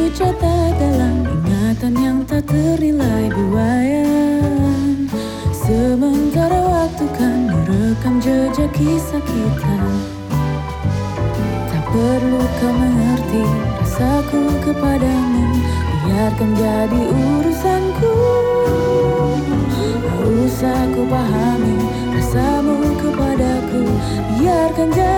dicatat dalam ingatan yang tak ternilai buayan. Sementara waktu kan merekam jejak kisah kita. Tak perlu kau mengerti rasaku kepadamu, biarkan jadi urusanku. Tak usah ku pahami rasamu kepadaku, biarkan jadi